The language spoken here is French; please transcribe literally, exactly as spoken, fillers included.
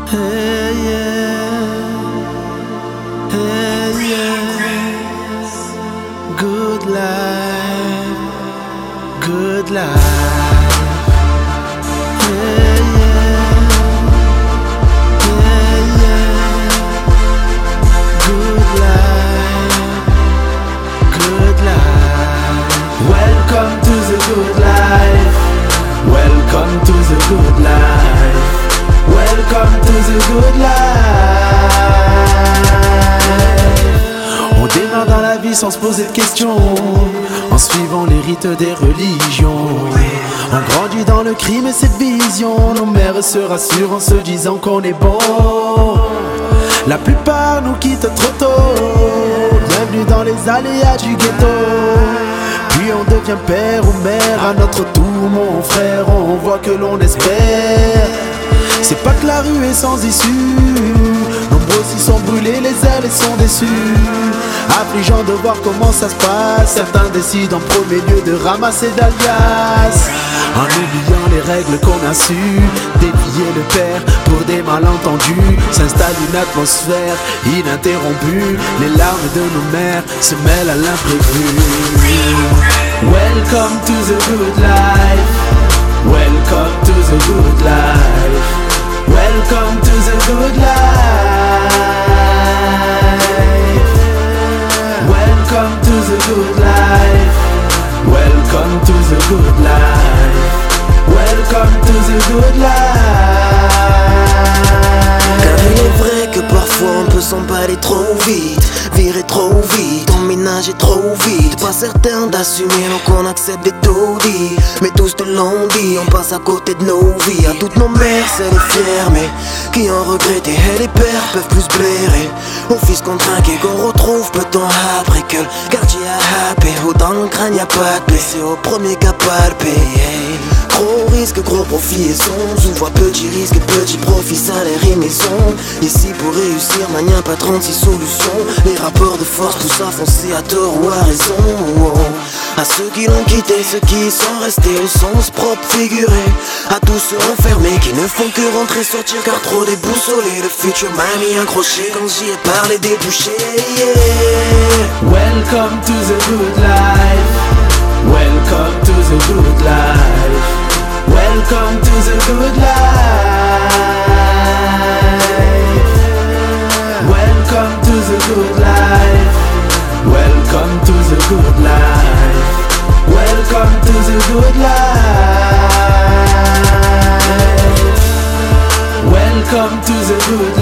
Hey yeah, hey yes, good life, good life. Hey yeah, hey yeah, good life, good life. Welcome to the good life. Welcome to the good life. Welcome to the good life. On démarre dans la vie sans se poser de questions, en suivant les rites des religions. On grandit dans le crime et cette vision. Nos mères se rassurent en se disant qu'on est bon. La plupart nous quittent trop tôt. Bienvenue dans les aléas du ghetto. Puis on devient père ou mère à notre tour, mon frère. On voit que l'on espère. C'est pas que la rue est sans issue. Nombreux s'y sont brûlés les ailes et sont déçus. Affligeant de voir comment ça se passe. Certains décident en premier lieu de ramasser d'alias, en oubliant les règles qu'on a su. Dévier le père pour des malentendus. S'installe une atmosphère ininterrompue. Les larmes de nos mères se mêlent à l'imprévu. Welcome to the good life. Welcome to the good life. Welcome to the good life. Welcome to the good life. Welcome to the good life. Welcome to the good life. Car il est vrai que parfois on peut s'emballer trop vite, virer trop vite, emménager trop vite. Pas certain d'assumer donc on accepte des taudis. Mais tous te l'ont dit, on passe à côté de nos vies. À toutes nos mères c'est les fiers mais qui ont regretté. Et les pères peuvent plus blairer aux fils qu'on trinque et qu'on retrouve peu de temps après que le quartier a happé. Ou dans le crâne y'a pas de paix, c'est au premier qu'à palper. Gros risque, gros profit et son. Souvent petit risque, petit profit, salaire et maison. Ici pour réussir, man y'a pas trente-six solutions. Les rapports de force poussent à foncer à tort ou à raison. À ceux qui l'ont quitté, ceux qui sont restés au sens propre figuré. À tous ceux enfermés qui ne font que rentrer, sortir car trop déboussolés. Le futur m'a mis accroché quand j'y ai parlé débouché. Yeah. Welcome to the good life. Welcome to the good life. Welcome to the good life. Welcome to the good life. Welcome to the good life. Welcome to the good life. Welcome to the good